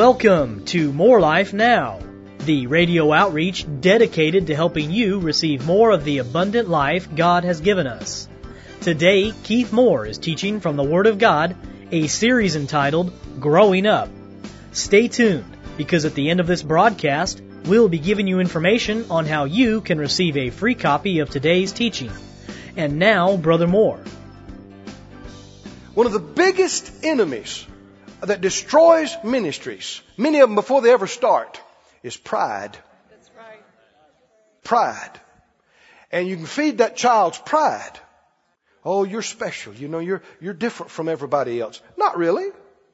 Welcome to More Life Now, the radio outreach dedicated to helping you receive more of the abundant life God has given us. Today, Keith Moore is teaching from the Word of God, a series entitled Growing Up. Stay tuned, because at the end of this broadcast, we'll be giving you information on how you can receive a free copy of today's teaching. And now, Brother Moore. One of the biggest enemies that destroys ministries, many of them before they ever start, is pride. That's right. Pride. And you can feed that child's pride. Oh, you're special. You know, you're different from everybody else. Not really.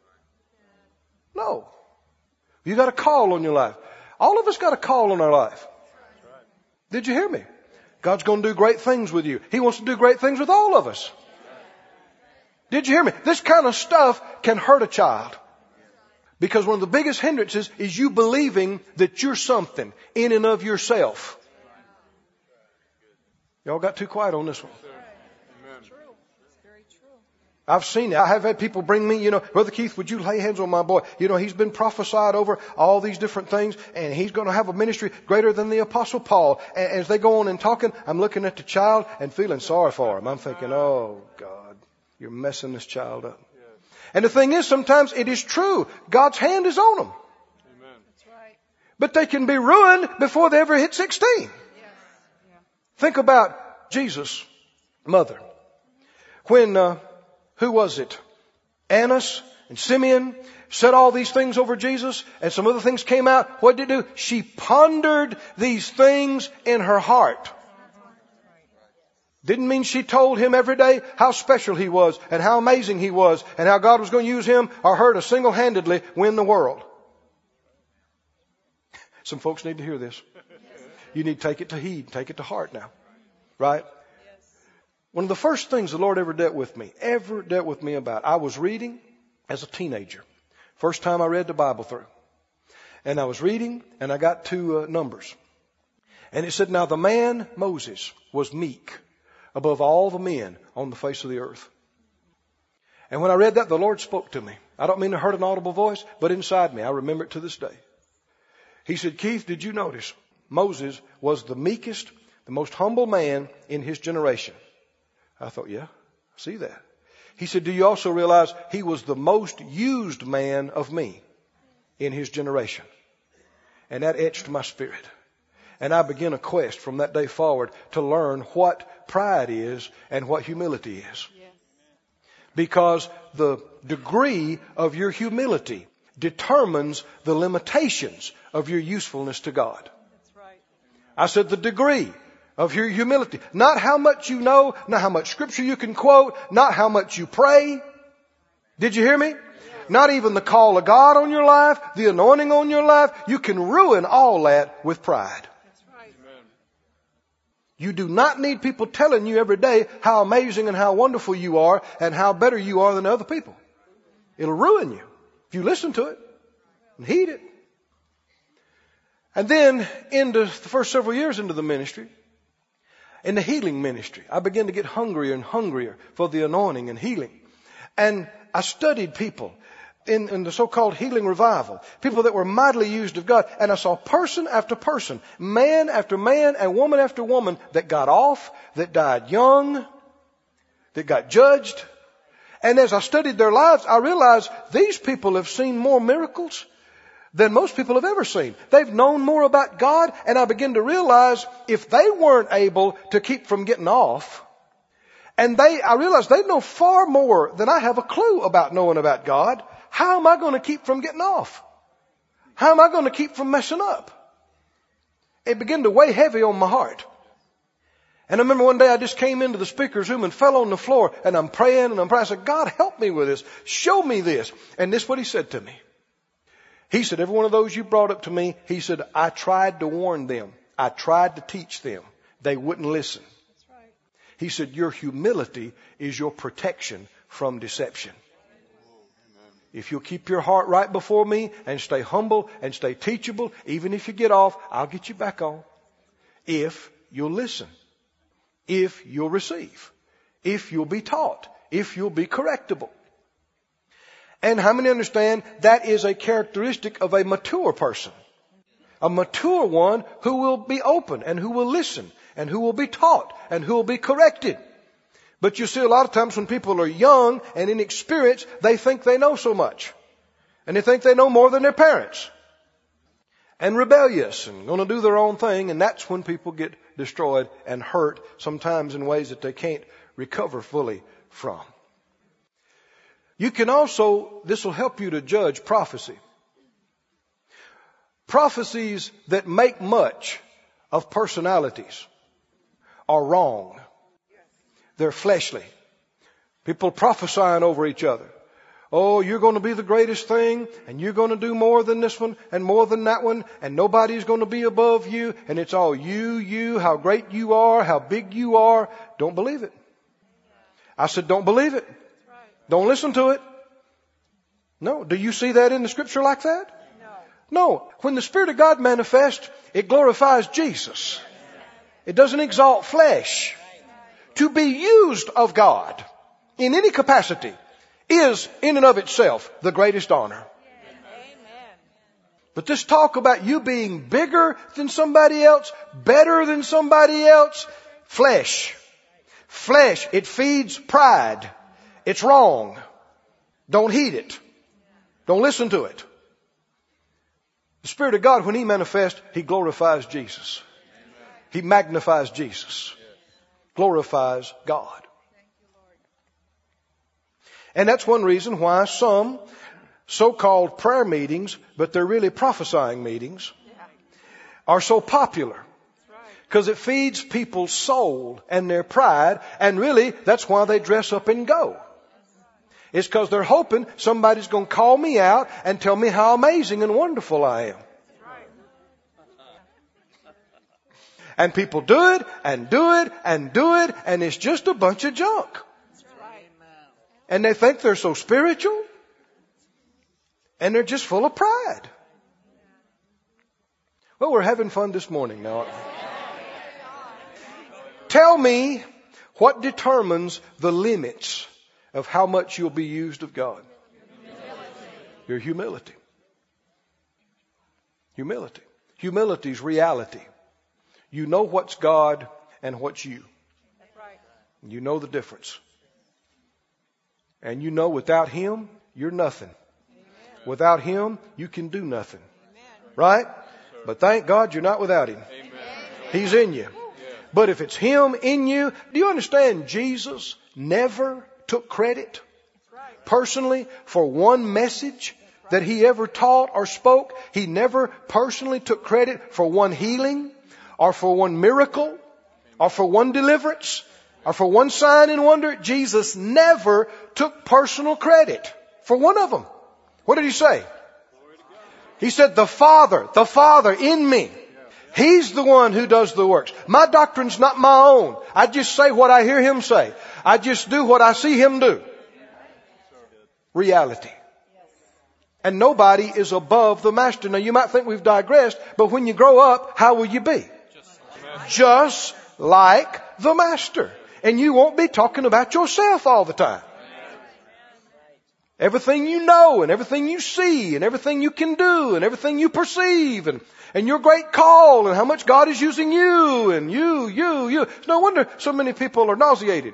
No. You got a call on your life. All of us got a call on our life. Did you hear me? God's going to do great things with you. He wants to do great things with all of us. Did you hear me? This kind of stuff can hurt a child. Because one of the biggest hindrances is you believing that you're something in and of yourself. Y'all got too quiet on this one. I've seen it. I have had people bring me, Brother Keith, would you lay hands on my boy? He's been prophesied over all these different things, and he's going to have a ministry greater than the Apostle Paul. And as they go on and talking, I'm looking at the child and feeling sorry for him. I'm thinking, oh, God, you're messing this child up. And the thing is, sometimes it is true. God's hand is on them. Amen. That's right. But they can be ruined before they ever hit 16. Yes. Yeah. Think about Jesus' mother. When, who was it? Annas and Simeon said all these things over Jesus, and some other things came out. What did it do? She pondered these things in her heart. Didn't mean she told him every day how special he was and how amazing he was and how God was going to use him or her to single-handedly win the world. Some folks need to hear this. You need to take it to heed, take it to heart now. Right? One of the first things the Lord ever dealt with me about, I was reading as a teenager. First time I read the Bible through. And I was reading and I got to Numbers. And it said, now the man Moses was meek above all the men on the face of the earth. And when I read that, the Lord spoke to me. I don't mean to hurt an audible voice, but inside me, I remember it to this day. He said, Keith, did you notice Moses was the meekest, the most humble man in his generation? I thought, yeah, I see that. He said, do you also realize he was the most used man of me in his generation? And that etched my spirit. And I began a quest from that day forward to learn what pride is and what humility is. Yes. Because the degree of your humility determines the limitations of your usefulness to God. That's right. I said the degree of your humility. Not how much you know, not how much scripture you can quote, not how much you pray. Did you hear me? Not even the call of God on your life, the anointing on your life. You can ruin all that with pride. You do not need people telling you every day how amazing and how wonderful you are and how better you are than other people. It'll ruin you if you listen to it and heed it. And then into the first several years into the ministry, in the healing ministry, I began to get hungrier and hungrier for the anointing and healing. And I studied people in the so-called healing revival, people that were mightily used of God. And I saw person after person, man after man and woman after woman that got off, that died young, that got judged. And as I studied their lives, I realized these people have seen more miracles than most people have ever seen. They've known more about God. And I began to realize if they weren't able to keep from getting off, I realized they know far more than I have a clue about knowing about God. How am I going to keep from getting off? How am I going to keep from messing up? It began to weigh heavy on my heart. And I remember one day I just came into the speaker's room and fell on the floor and I'm praying. I said, God, help me with this. Show me this. And this is what he said to me. He said, every one of those you brought up to me, he said, I tried to warn them. I tried to teach them. They wouldn't listen. That's right. He said, your humility is your protection from deception. If you'll keep your heart right before me and stay humble and stay teachable, even if you get off, I'll get you back on. If you'll listen. If you'll receive. If you'll be taught. If you'll be correctable. And how many understand that is a characteristic of a mature person? A mature one who will be open and who will listen and who will be taught and who will be corrected. But you see, a lot of times when people are young and inexperienced, they think they know so much. And they think they know more than their parents. And rebellious and going to do their own thing. And that's when people get destroyed and hurt, sometimes in ways that they can't recover fully from. You can also, this will help you to judge prophecy. Prophecies that make much of personalities are wrong. They're fleshly. People prophesying over each other. Oh, you're going to be the greatest thing, and you're going to do more than this one, and more than that one, and nobody's going to be above you, and it's all you, how great you are, how big you are. Don't believe it. I said, don't believe it. Don't listen to it. No. Do you see that in the Scripture like that? No. When the Spirit of God manifests, it glorifies Jesus. It doesn't exalt flesh. To be used of God in any capacity is in and of itself the greatest honor. But this talk about you being bigger than somebody else, better than somebody else, flesh. Flesh, it feeds pride. It's wrong. Don't heed it. Don't listen to it. The Spirit of God, when He manifests, He glorifies Jesus. He magnifies Jesus. Glorifies God. And that's one reason why some so-called prayer meetings, but they're really prophesying meetings, are so popular. Because it feeds people's soul and their pride, and really that's why they dress up and go. It's because they're hoping somebody's going to call me out and tell me how amazing and wonderful I am. And people do it and do it and do it, and it's just a bunch of junk. And they think they're so spiritual, and they're just full of pride. Well, we're having fun this morning now. Tell me what determines the limits of how much you'll be used of God. Your humility. Humility. Humility is reality. You know what's God and what's you. You know the difference. And you know without Him, you're nothing. Without Him, you can do nothing. Right? But thank God you're not without Him. He's in you. But if it's Him in you, do you understand Jesus never took credit personally for one message that He ever taught or spoke? He never personally took credit for one healing or for one miracle or for one deliverance or for one sign and wonder. Jesus never took personal credit for one of them. What did He say? He said, the Father in me. He's the one who does the works. My doctrine's not my own. I just say what I hear Him say. I just do what I see Him do. Reality. And nobody is above the Master. Now you might think we've digressed, but when you grow up, how will you be? Just like the Master. And you won't be talking about yourself all the time. Everything you know and everything you see and everything you can do and everything you perceive and your great call and how much God is using you and you. It's no wonder so many people are nauseated.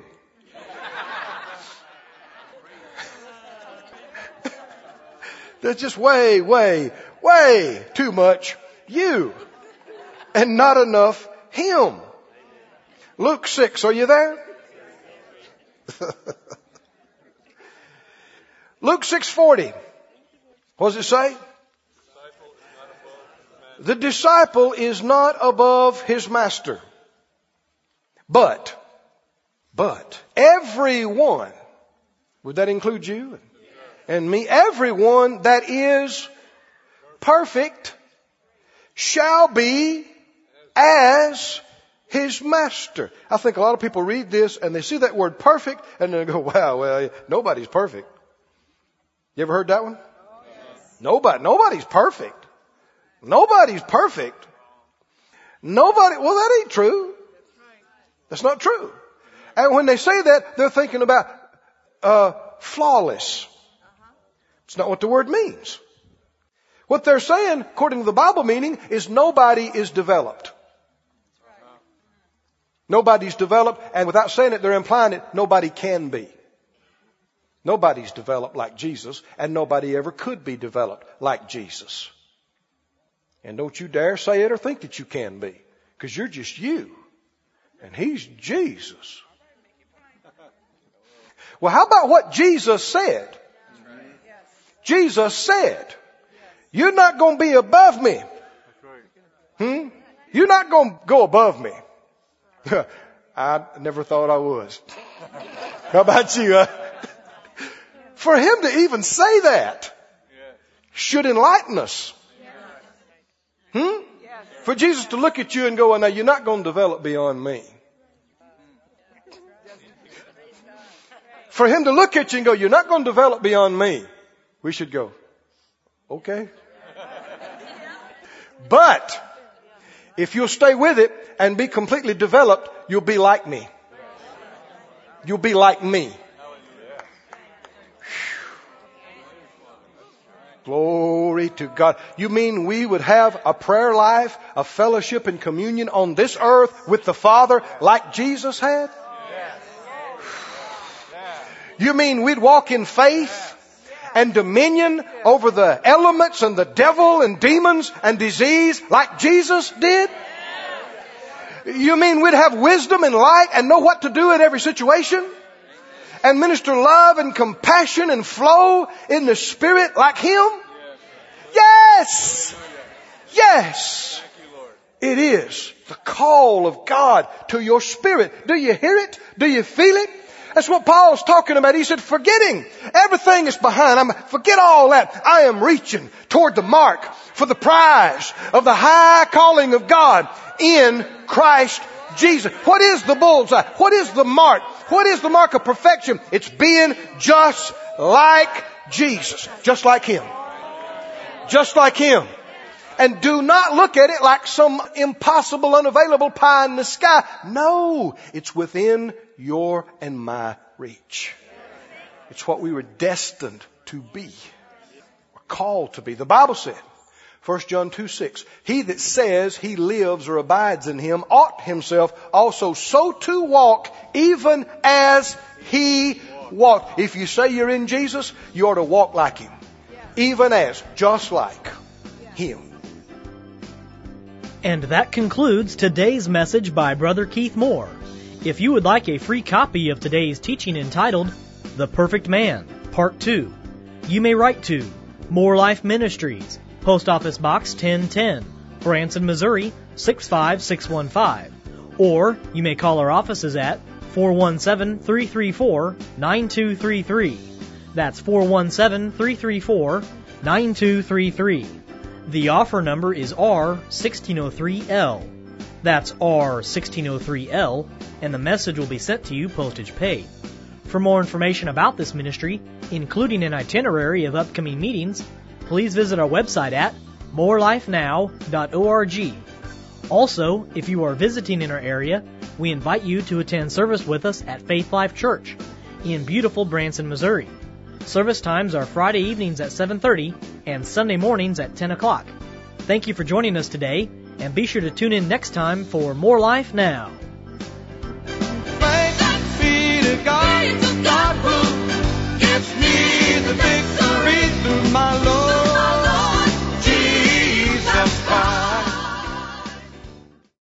There's just way too much you and not enough Him. Luke 6, are you there? Luke 6:40. What does it say? The disciple is not above his master. But everyone, would that include you and me? Everyone that is perfect shall be as his master. I think a lot of people read this and they see that word perfect and they go, wow, well, nobody's perfect. You ever heard that one? Nobody's perfect. Nobody's perfect. Well, that ain't true. That's not true. And when they say that, they're thinking about flawless, It's not what the word means. What they're saying, according to the Bible meaning, is nobody is developed. Nobody's developed, and without saying it, they're implying it, nobody can be. Nobody's developed like Jesus, and nobody ever could be developed like Jesus. And don't you dare say it or think that you can be, because you're just you, and He's Jesus. Well, how about what Jesus said? Jesus said, you're not going to be above me. You're not going to go above me. I never thought I was. How about you? For Him to even say that should enlighten us. For Jesus to look at you and go, well, now you're not going to develop beyond me. For Him to look at you and go, you're not going to develop beyond me. We should go, okay. But if you'll stay with it and be completely developed, you'll be like me. You'll be like me. Glory to God. You mean we would have a prayer life, a fellowship and communion on this earth with the Father like Jesus had? You mean we'd walk in faith and dominion over the elements and the devil and demons and disease like Jesus did? You mean we'd have wisdom and light and know what to do in every situation? And minister love and compassion and flow in the Spirit like Him? Yes! Yes! It is the call of God to your spirit. Do you hear it? Do you feel it? That's what Paul's talking about. He said, forgetting everything is behind. Forget all that. I am reaching toward the mark for the prize of the high calling of God in Christ Jesus. What is the bullseye? What is the mark? What is the mark of perfection? It's being just like Jesus. Just like Him. Just like Him. And do not look at it like some impossible, unavailable pie in the sky. No, it's within your and my reach. It's what we were destined to be. We're called to be. The Bible said, 1 John 2:6, he that says he lives or abides in Him ought himself also so to walk even as He walked. If you say you're in Jesus, you ought to walk like Him. Even as, just like Him. And that concludes today's message by Brother Keith Moore. If you would like a free copy of today's teaching entitled, The Perfect Man, Part 2, you may write to More Life Ministries, Post Office Box 1010, Branson, Missouri 65615. Or you may call our offices at 417-334-9233. That's 417-334-9233. The offer number is R1603L. That's R1603L, and the message will be sent to you postage paid. For more information about this ministry, including an itinerary of upcoming meetings, please visit our website at morelifenow.org. Also, if you are visiting in our area, we invite you to attend service with us at Faith Life Church in beautiful Branson, Missouri. Service times are Friday evenings at 7:30 and Sunday mornings at 10 o'clock. Thank you for joining us today, and be sure to tune in next time for More Life Now.